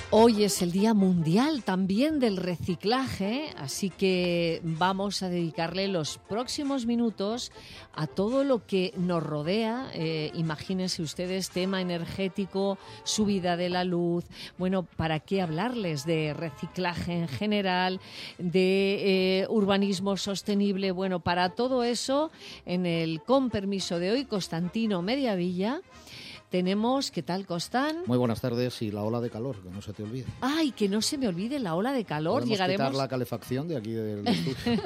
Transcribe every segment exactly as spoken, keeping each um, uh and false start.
Hoy es el Día Mundial también del Reciclaje, así que vamos a dedicarle los próximos minutos a todo lo que nos rodea. Eh, imagínense ustedes, tema energético, subida de la luz. Bueno, ¿para qué hablarles de reciclaje en general, de eh, urbanismo sostenible? Bueno, para todo eso, en el Con Permiso de hoy, Constantino Mediavilla, tenemos, ¿qué tal, Costán? Muy buenas tardes, y la ola de calor, que no se te olvide. Ay, que no se me olvide la ola de calor. ¿Podemos Llegaremos quitar la calefacción de aquí del estudio?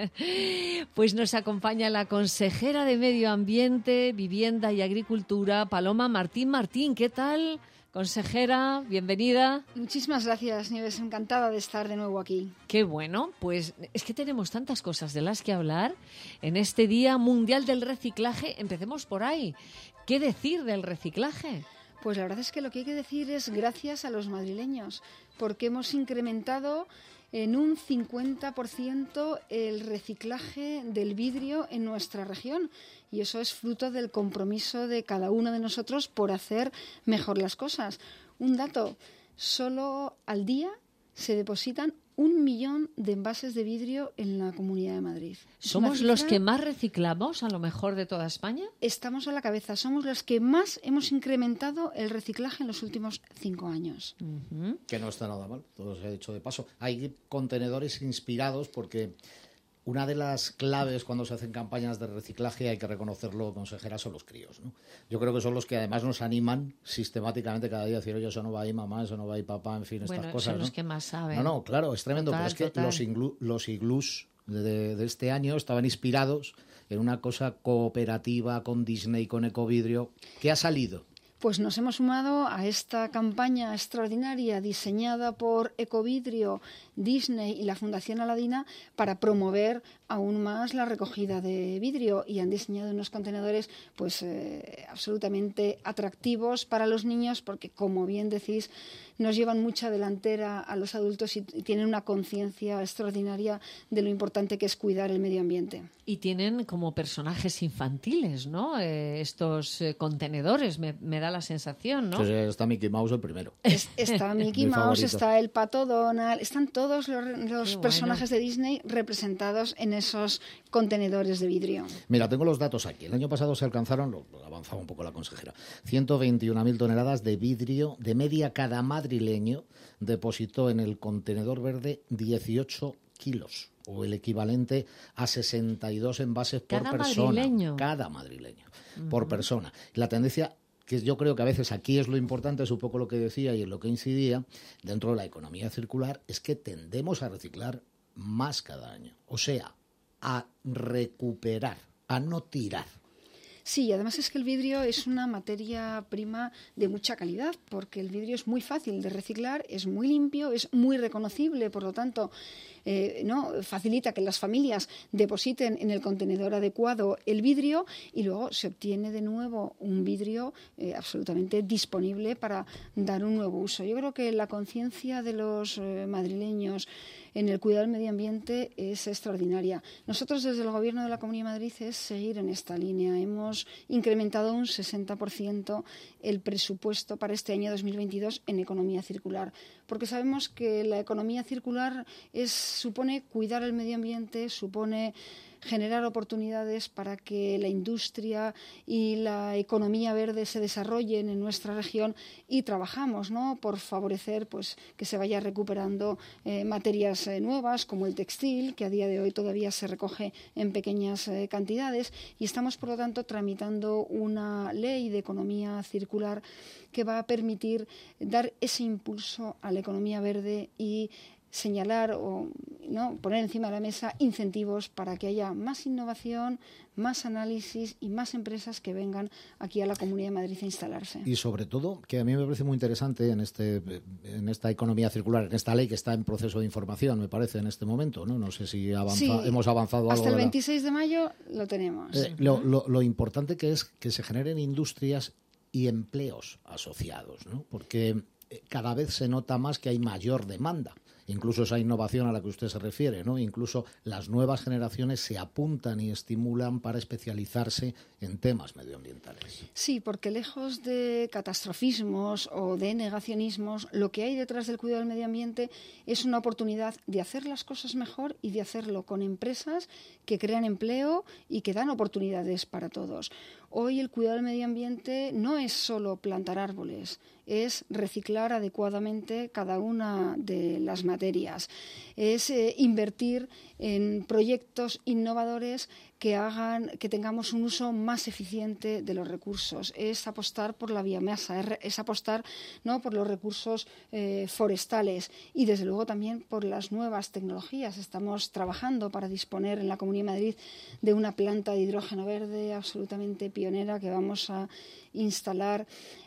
Pues nos acompaña la consejera de Medio Ambiente, Vivienda y Agricultura, Paloma Martín Martín. ¿Qué tal, consejera? Bienvenida. Muchísimas gracias, Nieves. Encantada de estar de nuevo aquí. Qué bueno. Pues es que tenemos tantas cosas de las que hablar en este Día Mundial del Reciclaje. Empecemos por ahí. ¿Qué decir del reciclaje? Pues la verdad es que lo que hay que decir es gracias a los madrileños, porque hemos incrementado en un cincuenta por ciento el reciclaje del vidrio en nuestra región. Y eso es fruto del compromiso de cada uno de nosotros por hacer mejor las cosas. Un dato, solo al día se depositan un millón de envases de vidrio en la Comunidad de Madrid. ¿Somos los que más reciclamos, a lo mejor, de toda España? Estamos a la cabeza. Somos los que más hemos incrementado el reciclaje en los últimos cinco años. Uh-huh. Que no está nada mal, todo se ha dicho de paso. Hay contenedores inspirados porque una de las claves cuando se hacen campañas de reciclaje, hay que reconocerlo, consejera, son los críos, ¿no? Yo creo que son los que además nos animan sistemáticamente cada día a decir, oye, eso no va ahí mamá, eso no va ahí papá, en fin, bueno, estas cosas. Son los ¿no? que más saben. No, no, claro, es tremendo, total, pero es que total. los, iglu, los iglús de, de este año estaban inspirados en una cosa cooperativa con Disney, con Ecovidrio, que ha salido. Pues nos hemos sumado a esta campaña extraordinaria diseñada por Ecovidrio, Disney y la Fundación Aladina para promover aún más la recogida de vidrio, y han diseñado unos contenedores pues eh, absolutamente atractivos para los niños porque, como bien decís, nos llevan mucha delantera a los adultos y tienen una conciencia extraordinaria de lo importante que es cuidar el medio ambiente. Y tienen como personajes infantiles, ¿no? Eh, estos eh, contenedores, me, me da la sensación, ¿no? Entonces está Mickey Mouse el primero. Es, está Mickey Mouse, favorito. Está el Pato Donald, están todos los, los personajes bueno. de Disney representados en esos contenedores de vidrio. Mira, tengo los datos aquí. El año pasado se alcanzaron, lo, lo avanzaba un poco la consejera, ciento veintiuna mil toneladas de vidrio. De media, cada madrileño depositó en el contenedor verde dieciocho kilos, o el equivalente a sesenta y dos envases por cada persona. Madrileño. Cada madrileño. Uh-huh. Por persona. La tendencia, que yo creo que a veces aquí es lo importante, es un poco lo que decía y en lo que incidía, dentro de la economía circular, es que tendemos a reciclar más cada año. O sea, a recuperar, a no tirar. Sí, además es que el vidrio es una materia prima de mucha calidad, porque el vidrio es muy fácil de reciclar, es muy limpio, es muy reconocible, por lo tanto, eh, no facilita que las familias depositen en el contenedor adecuado el vidrio y luego se obtiene de nuevo un vidrio eh, absolutamente disponible para dar un nuevo uso. Yo creo que la conciencia de los eh, madrileños en el cuidado del medio ambiente es extraordinaria. Nosotros desde el Gobierno de la Comunidad de Madrid es seguir en esta línea. Hemos incrementado un sesenta por ciento el presupuesto para este año dos mil veintidós en economía circular, porque sabemos que la economía circular es, supone cuidar el medio ambiente, supone generar oportunidades para que la industria y la economía verde se desarrollen en nuestra región, y trabajamos, ¿no?, por favorecer pues que se vaya recuperando eh, materias eh, nuevas como el textil, que a día de hoy todavía se recoge en pequeñas eh, cantidades, y estamos por lo tanto tramitando una ley de economía circular que va a permitir dar ese impulso a la economía verde y señalar o no poner encima de la mesa incentivos para que haya más innovación, más análisis y más empresas que vengan aquí a la Comunidad de Madrid a instalarse. Y sobre todo, que a mí me parece muy interesante en este en esta economía circular, en esta ley que está en proceso de información, me parece, en este momento, ¿no? No sé si avanza, sí, hemos avanzado algo. Hasta el de la... veintiséis de mayo lo tenemos. Eh, lo, lo, lo importante que es que se generen industrias y empleos asociados, ¿no? Porque cada vez se nota más que hay mayor demanda. Incluso esa innovación a la que usted se refiere, ¿no? Incluso las nuevas generaciones se apuntan y estimulan para especializarse en temas medioambientales. Sí, porque lejos de catastrofismos o de negacionismos, lo que hay detrás del cuidado del medio ambiente es una oportunidad de hacer las cosas mejor y de hacerlo con empresas que crean empleo y que dan oportunidades para todos. Hoy el cuidado del medio ambiente no es solo plantar árboles, es reciclar adecuadamente cada una de las materias, es eh, invertir en proyectos innovadores que hagan que tengamos un uso más eficiente de los recursos, es apostar por la biomasa, es, es apostar, ¿no?, por los recursos eh, forestales y desde luego también por las nuevas tecnologías. Estamos trabajando para disponer en la Comunidad de Madrid de una planta de hidrógeno verde absolutamente pionera que vamos a instalar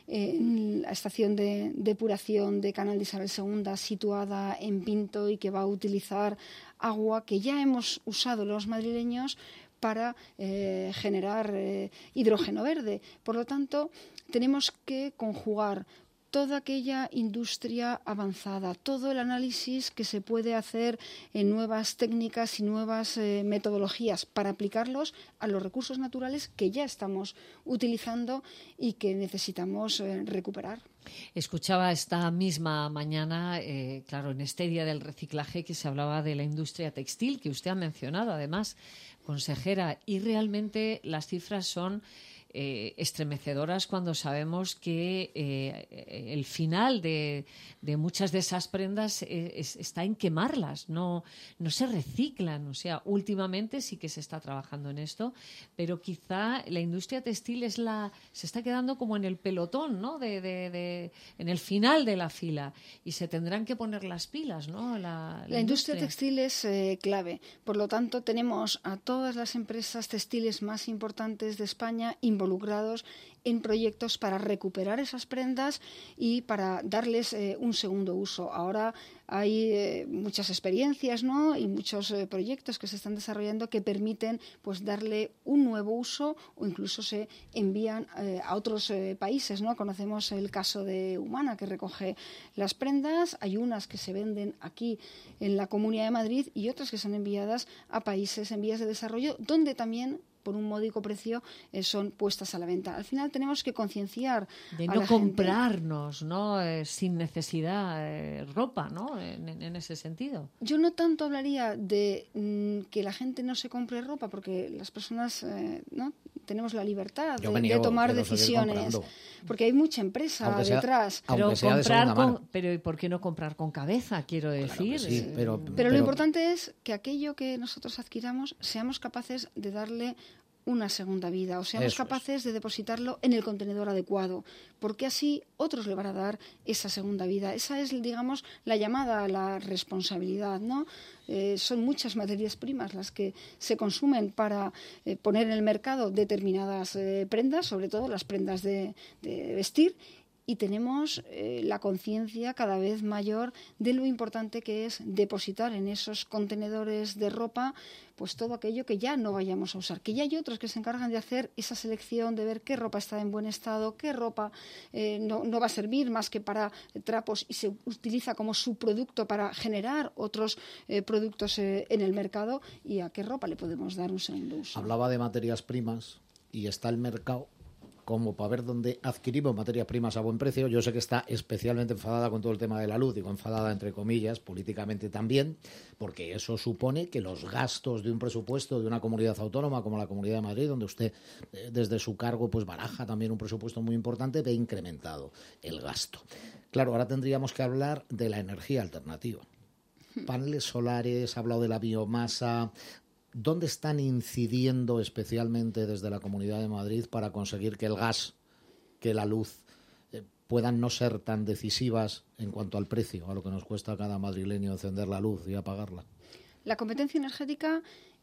en la estación de depuración de Canal de Isabel segunda situada en Pinto y que va a utilizar agua que ya hemos usado los madrileños para eh, generar eh, hidrógeno verde. Por lo tanto, tenemos que conjugar toda aquella industria avanzada, todo el análisis que se puede hacer en nuevas técnicas y nuevas eh, metodologías para aplicarlos a los recursos naturales que ya estamos utilizando y que necesitamos eh, recuperar. Escuchaba esta misma mañana, eh, claro, en este día del reciclaje, que se hablaba de la industria textil, que usted ha mencionado, además, consejera, y realmente las cifras son Eh, estremecedoras cuando sabemos que eh, el final de, de muchas de esas prendas es, está en quemarlas, no, no se reciclan. O sea, últimamente sí que se está trabajando en esto, pero quizá la industria textil es la se está quedando como en el pelotón, ¿no? De, de, de, en el final de la fila, y se tendrán que poner las pilas, ¿no? La, la, la industria. industria textil es eh, clave. Por lo tanto, tenemos a todas las empresas textiles más importantes de España involucradas involucrados en proyectos para recuperar esas prendas y para darles eh, un segundo uso. Ahora hay eh, muchas experiencias, ¿no?, y muchos eh, proyectos que se están desarrollando que permiten pues darle un nuevo uso o incluso se envían eh, a otros eh, países, ¿no? Conocemos el caso de Humana, que recoge las prendas. Hay unas que se venden aquí en la Comunidad de Madrid y otras que son enviadas a países en vías de desarrollo, donde también por un módico precio eh, son puestas a la venta. Al final tenemos que concienciar de a no la comprarnos, gente. ¿no? Eh, sin necesidad eh, ropa, ¿no? En, en ese sentido. Yo no tanto hablaría de mm, que la gente no se compre ropa, porque las personas eh, no tenemos la libertad de, niego, de tomar decisiones, porque hay mucha empresa aunque sea, detrás. Pero sea comprar con, pero ¿y por qué no comprar con cabeza? Quiero decir. Claro sí, pero, pero, pero lo importante es que aquello que nosotros adquiramos seamos capaces de darle una segunda vida, o seamos Eso capaces es. de depositarlo en el contenedor adecuado, porque así otros le van a dar esa segunda vida. Esa es, digamos, la llamada a la responsabilidad, ¿no? Eh, son muchas materias primas las que se consumen para eh, poner en el mercado determinadas eh, prendas, sobre todo las prendas de, de vestir, y tenemos eh, la conciencia cada vez mayor de lo importante que es depositar en esos contenedores de ropa pues todo aquello que ya no vayamos a usar, que ya hay otros que se encargan de hacer esa selección, de ver qué ropa está en buen estado, qué ropa eh, no, no va a servir más que para trapos y se utiliza como subproducto para generar otros eh, productos eh, en el mercado, y a qué ropa le podemos dar un segundo uso. Hablaba de materias primas y está el mercado como para ver dónde adquirimos materias primas a buen precio. Yo sé que está especialmente enfadada con todo el tema de la luz, digo enfadada entre comillas, políticamente también, porque eso supone que los gastos de un presupuesto de una comunidad autónoma como la Comunidad de Madrid, donde usted eh, desde su cargo pues baraja también un presupuesto muy importante, ve incrementado el gasto. Claro, ahora tendríamos que hablar de la energía alternativa. Paneles solares, ha hablado de la biomasa. ¿Dónde están incidiendo especialmente desde la Comunidad de Madrid para conseguir que el gas, que la luz eh, puedan no ser tan decisivas en cuanto al precio, a lo que nos cuesta a cada madrileño encender la luz y apagarla? La competencia energética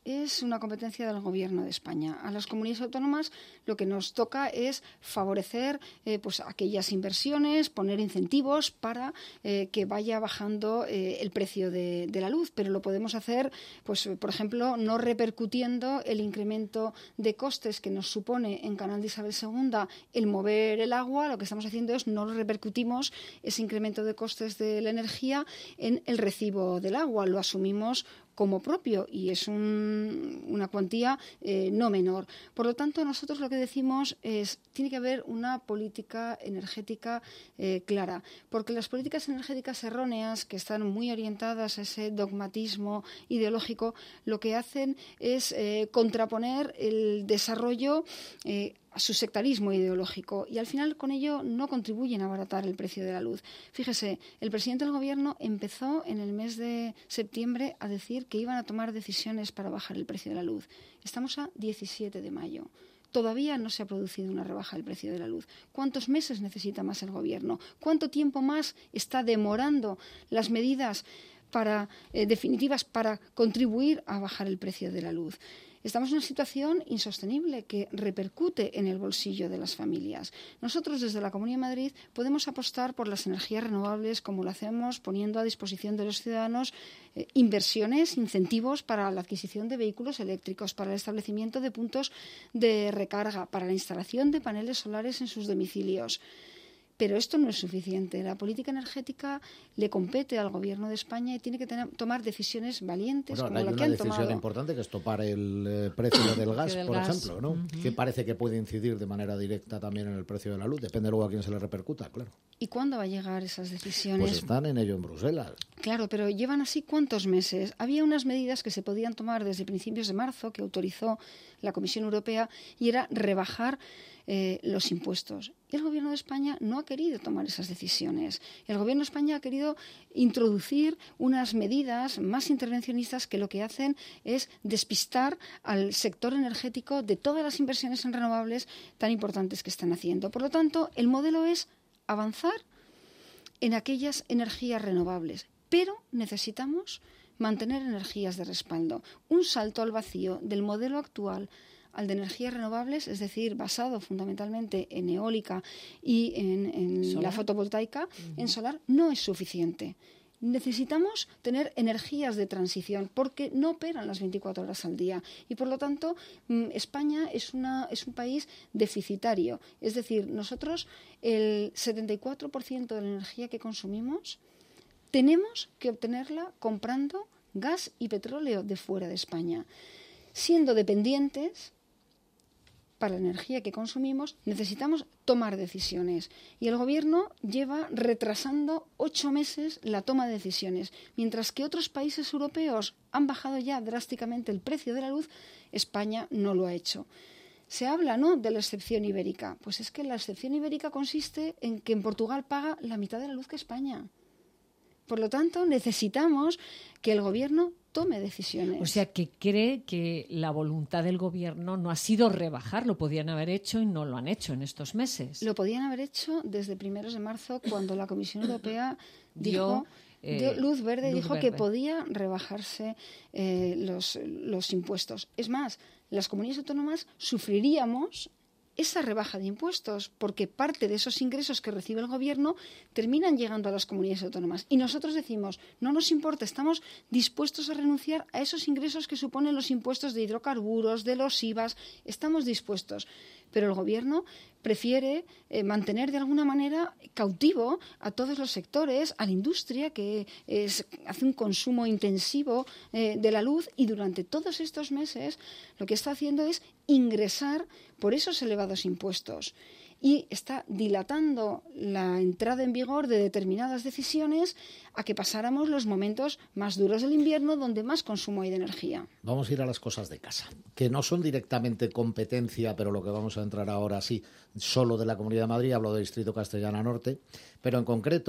es una competencia del Gobierno de España. A las comunidades autónomas lo que nos toca es favorecer eh, pues aquellas inversiones, poner incentivos para eh, que vaya bajando eh, el precio de, de la luz, pero lo podemos hacer, pues por ejemplo, no repercutiendo el incremento de costes que nos supone en Canal de Isabel segunda el mover el agua. Lo que estamos haciendo es no repercutimos ese incremento de costes de la energía en el recibo del agua, lo asumimos como propio y es un, una cuantía eh, no menor. Por lo tanto, nosotros lo que decimos es tiene que haber una política energética eh, clara, porque las políticas energéticas erróneas que están muy orientadas a ese dogmatismo ideológico, lo que hacen es eh, contraponer el desarrollo eh, a su sectarismo ideológico y al final con ello no contribuyen a abaratar el precio de la luz. Fíjese, el presidente del Gobierno empezó en el mes de septiembre a decir que iban a tomar decisiones para bajar el precio de la luz. Estamos a diecisiete de mayo. Todavía no se ha producido una rebaja del precio de la luz. ¿Cuántos meses necesita más el Gobierno? ¿Cuánto tiempo más está demorando las medidas para, eh, definitivas para contribuir a bajar el precio de la luz? Estamos en una situación insostenible que repercute en el bolsillo de las familias. Nosotros, desde la Comunidad de Madrid, podemos apostar por las energías renovables como lo hacemos poniendo a disposición de los ciudadanos eh, inversiones, incentivos para la adquisición de vehículos eléctricos, para el establecimiento de puntos de recarga, para la instalación de paneles solares en sus domicilios. Pero esto no es suficiente. La política energética le compete al Gobierno de España y tiene que tener, tomar decisiones valientes bueno, como hay la una que han decisión tomado. importante que es topar el eh, precio del gas, del por gas. ejemplo, ¿no? Uh-huh. Que parece que puede incidir de manera directa también en el precio de la luz. Depende luego a quién se le repercuta, claro. ¿Y cuándo va a llegar esas decisiones? Pues están en ello en Bruselas. Claro, pero llevan así cuántos meses. Había unas medidas que se podían tomar desde principios de marzo que autorizó la Comisión Europea y era rebajar eh, los impuestos. Y el Gobierno de España no ha querido tomar esas decisiones. El Gobierno de España ha querido introducir unas medidas más intervencionistas que lo que hacen es despistar al sector energético de todas las inversiones en renovables tan importantes que están haciendo. Por lo tanto, el modelo es avanzar en aquellas energías renovables, pero necesitamos mantener energías de respaldo. Un salto al vacío del modelo actual al de energías renovables, es decir, basado fundamentalmente en eólica y en, en la fotovoltaica, uh-huh. en solar, no es suficiente. Necesitamos tener energías de transición porque no operan las veinticuatro horas al día y, por lo tanto, España es, una, es un país deficitario. Es decir, nosotros el setenta y cuatro por ciento de la energía que consumimos tenemos que obtenerla comprando gas y petróleo de fuera de España. Siendo dependientes, para la energía que consumimos, necesitamos tomar decisiones. Y el Gobierno lleva retrasando ocho meses la toma de decisiones. Mientras que otros países europeos han bajado ya drásticamente el precio de la luz, España no lo ha hecho. Se habla, ¿no?, de la excepción ibérica. Pues es que la excepción ibérica consiste en que en Portugal paga la mitad de la luz que España. Por lo tanto, necesitamos que el Gobierno tome decisiones. O sea, que cree que la voluntad del Gobierno no ha sido rebajar, lo podían haber hecho y no lo han hecho en estos meses. Lo podían haber hecho desde primeros de marzo, cuando la Comisión Europea dio, dijo, eh, dio luz verde y luz dijo verde. que podía rebajarse eh, los, los impuestos. Es más, las comunidades autónomas sufriríamos esa rebaja de impuestos, porque parte de esos ingresos que recibe el Gobierno terminan llegando a las comunidades autónomas. Y nosotros decimos, no nos importa, estamos dispuestos a renunciar a esos ingresos que suponen los impuestos de hidrocarburos, de los I V As, estamos dispuestos. Pero el Gobierno prefiere eh, mantener de alguna manera cautivo a todos los sectores, a la industria que es, hace un consumo intensivo eh, de la luz y durante todos estos meses lo que está haciendo es ingresar por esos elevados impuestos y está dilatando la entrada en vigor de determinadas decisiones a que pasáramos los momentos más duros del invierno donde más consumo hay de energía. Vamos a ir a las cosas de casa, que no son directamente competencia, pero lo que vamos a entrar ahora sí, solo de la Comunidad de Madrid, hablo del Distrito Castellana Norte, pero en concreto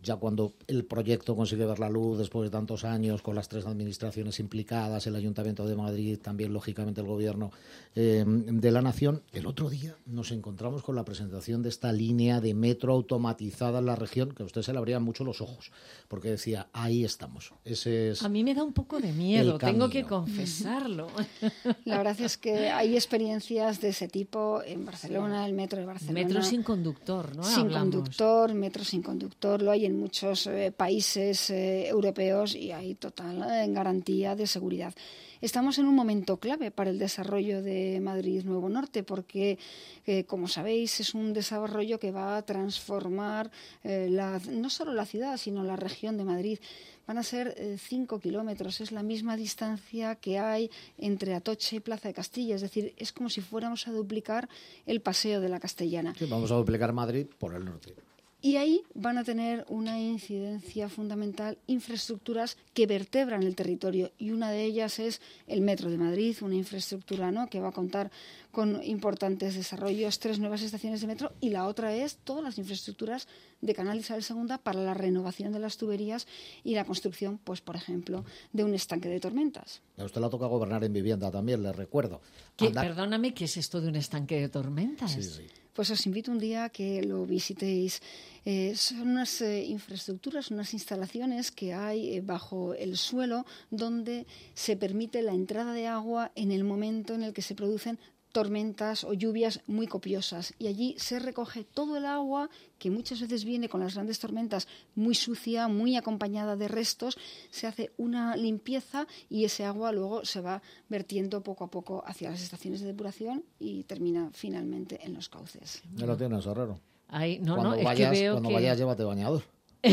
ya cuando el proyecto consigue ver la luz después de tantos años, con las tres administraciones implicadas, el Ayuntamiento de Madrid, también lógicamente el Gobierno eh, de la Nación, el otro día nos encontramos con la presentación de esta línea de metro automatizada en la región, que a usted se le abrían mucho los ojos, porque decía, ahí estamos. Ese es a mí me da un poco de miedo, tengo que confesarlo. La verdad es que hay experiencias de ese tipo en Barcelona, el metro de Barcelona. Metro sin conductor, ¿no? Sin Hablamos. conductor, metro sin conductor, lo hay en muchos eh, países eh, europeos y hay total eh, garantía de seguridad. Estamos en un momento clave para el desarrollo de Madrid Nuevo Norte porque, eh, como sabéis, es un desarrollo que va a transformar eh, la, no solo la ciudad, sino la región de Madrid. Van a ser eh, cinco kilómetros, es la misma distancia que hay entre Atocha y Plaza de Castilla, es decir, es como si fuéramos a duplicar el Paseo de la Castellana. Sí, vamos a duplicar Madrid por el norte. Y ahí van a tener una incidencia fundamental infraestructuras que vertebran el territorio y una de ellas es el Metro de Madrid, una infraestructura, ¿no?, que va a contar con importantes desarrollos, tres nuevas estaciones de metro, y la otra es todas las infraestructuras de Canal Isabel segunda para la renovación de las tuberías y la construcción, pues por ejemplo, de un estanque de tormentas. A usted le toca gobernar en vivienda también, le recuerdo. ¿Qué, Andar... Perdóname, ¿qué es esto de un estanque de tormentas? Sí, sí. Pues os invito un día a que lo visitéis. Eh, son unas eh, infraestructuras, unas instalaciones que hay eh, bajo el suelo donde se permite la entrada de agua en el momento en el que se producen tormentas o lluvias muy copiosas y allí se recoge todo el agua que muchas veces viene con las grandes tormentas muy sucia, muy acompañada de restos, se hace una limpieza y ese agua luego se va vertiendo poco a poco hacia las estaciones de depuración y termina finalmente en los cauces. Ya lo tienes, Herrero. Ay, no, cuando no, es vayas, que veo cuando que... vayas, llévate bañador.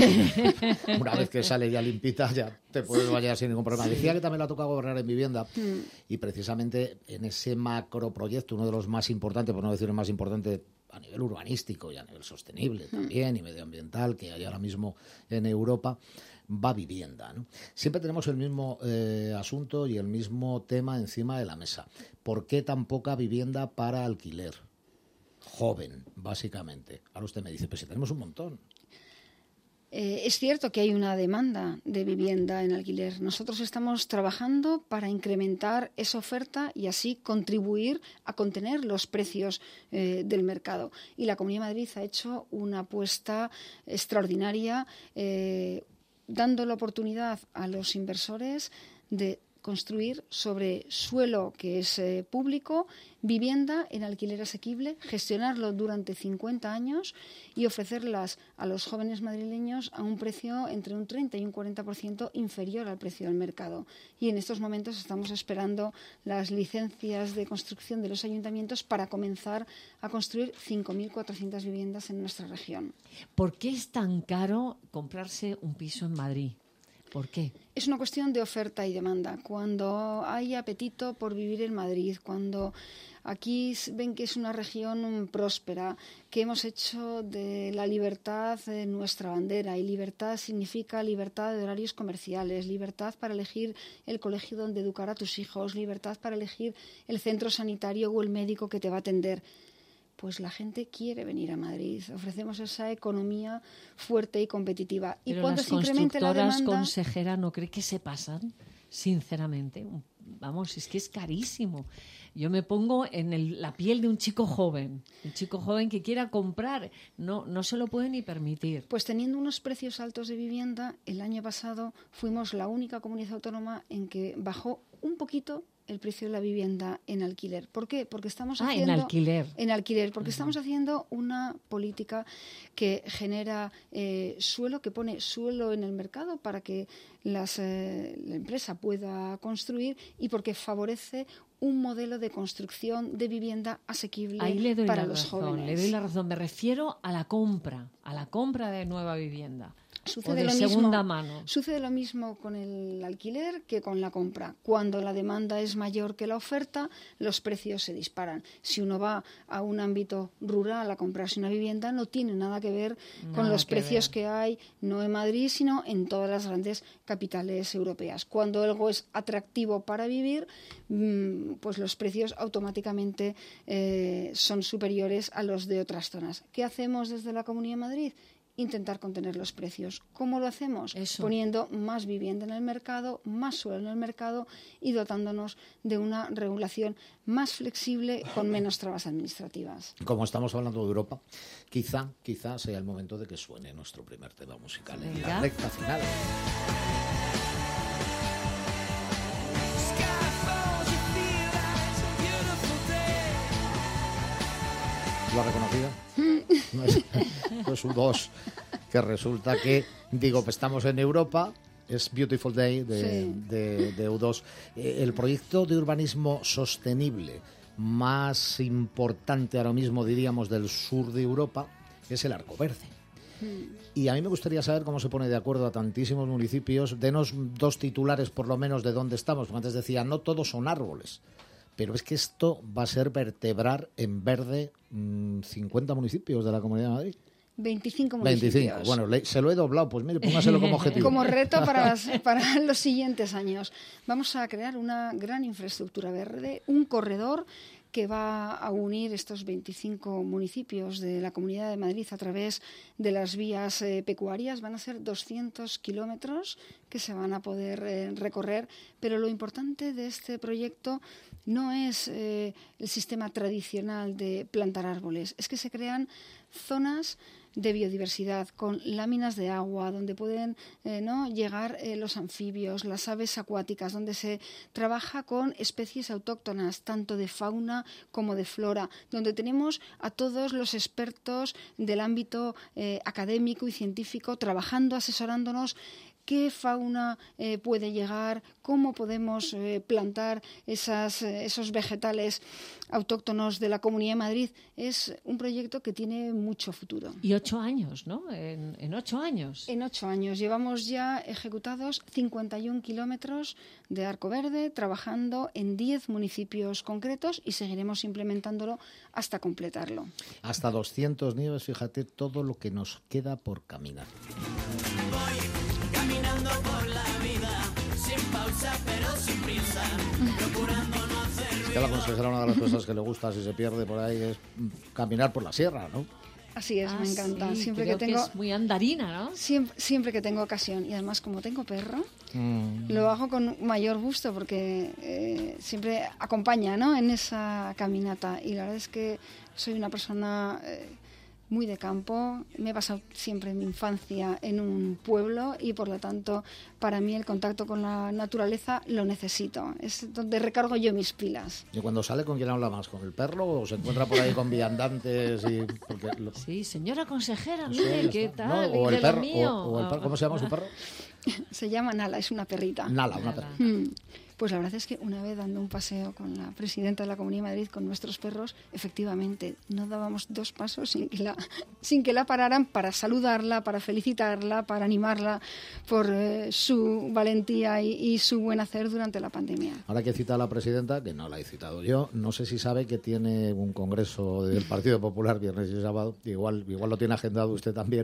Una vez que sale ya limpita, ya te puedes bañar sin ningún problema. Decía que también le ha tocado gobernar en vivienda mm. y precisamente en ese macroproyecto, uno de los más importantes, por no decir el más importante a nivel urbanístico y a nivel sostenible también y medioambiental que hay ahora mismo en Europa, va vivienda, ¿no? Siempre tenemos el mismo eh, asunto y el mismo tema encima de la mesa. ¿Por qué tan poca vivienda para alquiler? Joven, básicamente. Ahora usted me dice, pues si tenemos un montón. Eh, es cierto que hay una demanda de vivienda en alquiler. Nosotros estamos trabajando para incrementar esa oferta y así contribuir a contener los precios eh, del mercado. Y la Comunidad de Madrid ha hecho una apuesta extraordinaria, eh, dando la oportunidad a los inversores de construir sobre suelo que es eh, público, vivienda en alquiler asequible, gestionarlo durante cincuenta años y ofrecerlas a los jóvenes madrileños a un precio entre un treinta y un cuarenta por ciento inferior al precio del mercado. Y en estos momentos estamos esperando las licencias de construcción de los ayuntamientos para comenzar a construir cinco mil cuatrocientas viviendas en nuestra región. ¿Por qué es tan caro comprarse un piso en Madrid? ¿Por qué? Es una cuestión de oferta y demanda. Cuando hay apetito por vivir en Madrid, cuando aquí ven que es una región próspera, que hemos hecho de la libertad de nuestra bandera, y libertad significa libertad de horarios comerciales, libertad para elegir el colegio donde educar a tus hijos, libertad para elegir el centro sanitario o el médico que te va a atender. Pues la gente quiere venir a Madrid. Ofrecemos esa economía fuerte y competitiva. Y Pero cuando las se incremente la demanda, consejera, ¿no cree que se pasan? Sinceramente, vamos, es que es carísimo. Yo me pongo en el, la piel de un chico joven, un chico joven que quiera comprar, no, no se lo puede ni permitir. Pues teniendo unos precios altos de vivienda, el año pasado fuimos la única comunidad autónoma en que bajó un poquito el precio de la vivienda en alquiler. ¿Por qué? Porque estamos ah, haciendo... en alquiler. En alquiler, porque Uh-huh. estamos haciendo una política que genera eh, suelo, que pone suelo en el mercado para que las, eh, la empresa pueda construir y porque favorece un modelo de construcción de vivienda asequible Ahí le doy para la los razón, jóvenes. Le doy la razón. Me refiero a la compra, a la compra de nueva vivienda. Sucede o de lo segunda mismo, mano. Sucede lo mismo con el alquiler que con la compra. Cuando la demanda es mayor que la oferta, los precios se disparan. Si uno va a un ámbito rural a comprarse una vivienda, no tiene nada que ver nada con los que precios ver. que hay, no en Madrid, sino en todas las grandes capitales europeas. Cuando algo es atractivo para vivir, pues los precios automáticamente eh, son superiores a los de otras zonas. ¿Qué hacemos desde la Comunidad de Madrid? intentar contener los precios. ¿Cómo lo hacemos? Eso. Poniendo más vivienda en el mercado, más suelo en el mercado y dotándonos de una regulación más flexible con menos trabas administrativas. Como estamos hablando de Europa, quizá, quizá sea el momento de que suene nuestro primer tema musical en la recta final. ¿Lo ha reconocido? No es, pues U dos, que resulta que, digo, pues estamos en Europa, es Beautiful Day de, Sí. de, de U dos. Eh, el proyecto de urbanismo sostenible más importante ahora mismo, diríamos, del sur de Europa, es el Arco Verde. Y a mí me gustaría saber cómo se pone de acuerdo a tantísimos municipios. Denos dos titulares, por lo menos, de dónde estamos. Porque antes decía, no todos son árboles. Pero es que esto va a ser vertebrar en verde mmm, cincuenta municipios de la Comunidad de Madrid. veinticinco municipios. veinticinco. Bueno, le, se lo he doblado. Pues mire, póngaselo como objetivo. Como reto para, las, para los siguientes años. Vamos a crear una gran infraestructura verde, un corredor que va a unir estos veinticinco municipios de la Comunidad de Madrid a través de las vías eh, pecuarias. Van a ser doscientos kilómetros que se van a poder eh, recorrer, pero lo importante de este proyecto no es eh, el sistema tradicional de plantar árboles, es que se crean zonas de biodiversidad, con láminas de agua, donde pueden eh, ¿no? llegar eh, los anfibios, las aves acuáticas, donde se trabaja con especies autóctonas, tanto de fauna como de flora, donde tenemos a todos los expertos del ámbito eh, académico y científico trabajando, asesorándonos qué fauna eh, puede llegar, cómo podemos eh, plantar esas, eh, esos vegetales autóctonos de la Comunidad de Madrid. Es un proyecto que tiene mucho futuro. Y ocho años, ¿no? En, en ocho años. En ocho años. Llevamos ya ejecutados cincuenta y un kilómetros de Arco Verde, trabajando en diez municipios concretos y seguiremos implementándolo hasta completarlo. Hasta doscientos nieves, fíjate todo lo que nos queda por caminar. Caminando por la vida, sin pausa pero sin prisa, procurando no hacer ruido. Es que a la consejera una de las cosas que le gusta si se pierde por ahí es caminar por la sierra, ¿no? Así es, Ah, me encanta. sí, siempre creo que tengo que es muy andarina, ¿no? siempre, siempre que tengo ocasión y además como tengo perro, Mm. lo hago con mayor gusto porque eh, siempre acompaña, ¿no? en esa caminata y la verdad es que soy una persona eh, muy de campo. Me he pasado siempre mi infancia en un pueblo y por lo tanto para mí el contacto con la naturaleza lo necesito. Es donde recargo yo mis pilas. ¿Y cuando sale con quién habla más? ¿Con el perro o se encuentra por ahí con viandantes? Y, porque lo- Sí, señora consejera, no sé, mire, ¿qué está- tal? ¿no? O ¿Y el de lo perro, mío? o, o el perro, ¿cómo se llama su perro? Se llama Nala, es una perrita. Nala, una Nala. perra. Mm. Pues la verdad es que una vez dando un paseo con la presidenta de la Comunidad de Madrid con nuestros perros, efectivamente no dábamos dos pasos sin que la, sin que la pararan para saludarla, para felicitarla, para animarla por eh, su valentía y, y su buen hacer durante la pandemia. Ahora que cita a la presidenta, que no la he citado yo, no sé si sabe que tiene un congreso del Partido Popular viernes y sábado, igual, igual lo tiene agendado usted también.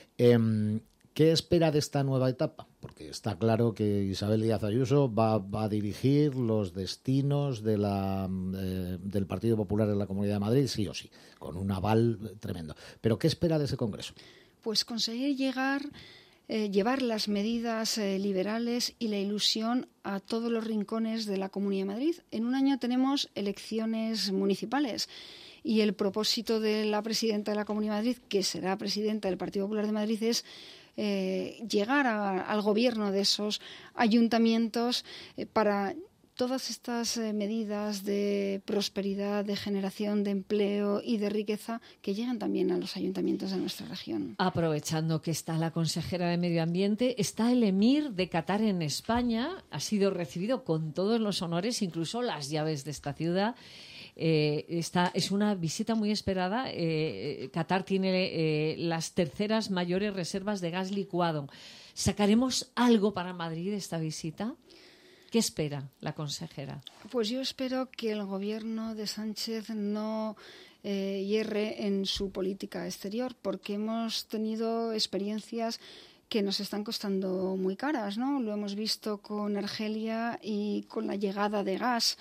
Eh, ¿Qué espera de esta nueva etapa? Porque está claro que Isabel Díaz Ayuso va, va a dirigir los destinos de la, eh, del Partido Popular en la Comunidad de Madrid, sí o sí, con un aval tremendo. ¿Pero qué espera de ese congreso? Pues conseguir llegar, eh, llevar las medidas eh, liberales y la ilusión a todos los rincones de la Comunidad de Madrid. En un año tenemos elecciones municipales. Y el propósito de la presidenta de la Comunidad de Madrid, que será presidenta del Partido Popular de Madrid, es eh, llegar a, al gobierno de esos ayuntamientos eh, para todas estas eh, medidas de prosperidad, de generación de empleo y de riqueza que llegan también a los ayuntamientos de nuestra región. Aprovechando que está la consejera de Medio Ambiente, está el emir de Qatar en España, ha sido recibido con todos los honores, incluso las llaves de esta ciudad. Eh, esta es una visita muy esperada. Eh, Qatar tiene eh, las terceras mayores reservas de gas licuado. ¿Sacaremos algo para Madrid de esta visita? ¿Qué espera la consejera? Pues yo espero que el gobierno de Sánchez no eh, hierre en su política exterior, porque hemos tenido experiencias que nos están costando muy caras, ¿no? Lo hemos visto con Argelia y con la llegada de gas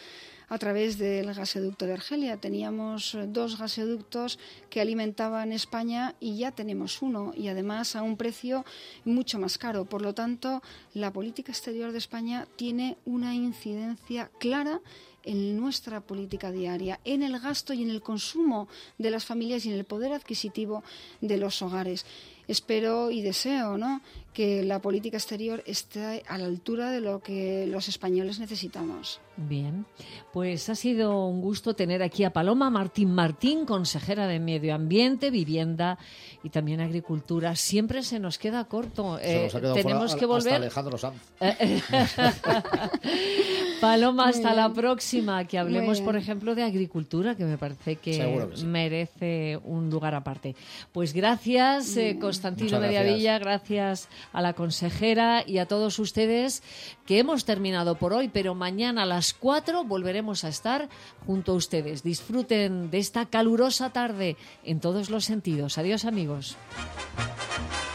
a través del gasoducto de Argelia. Teníamos dos gasoductos que alimentaban España y ya tenemos uno, y además a un precio mucho más caro. Por lo tanto, la política exterior de España tiene una incidencia clara en nuestra política diaria, en el gasto y en el consumo de las familias y en el poder adquisitivo de los hogares. Espero y deseo, ¿no?, que la política exterior esté a la altura de lo que los españoles necesitamos. Bien, pues ha sido un gusto tener aquí a Paloma Martín Martín, consejera de Medio Ambiente, Vivienda y también Agricultura. Siempre se nos queda corto. Se nos ha quedado eh, tenemos fuera que volver. Hasta Alejandro Sanz. Paloma, Muy hasta bien. la próxima, que hablemos, Muy por bien. ejemplo, de agricultura, que me parece que, Seguro que sí. merece un lugar aparte. Pues gracias, eh, Constantino Muchas gracias. Mediavilla, gracias a la consejera y a todos ustedes, que hemos terminado por hoy, pero mañana a las cuatro volveremos a estar junto a ustedes. Disfruten de esta calurosa tarde en todos los sentidos. Adiós, amigos.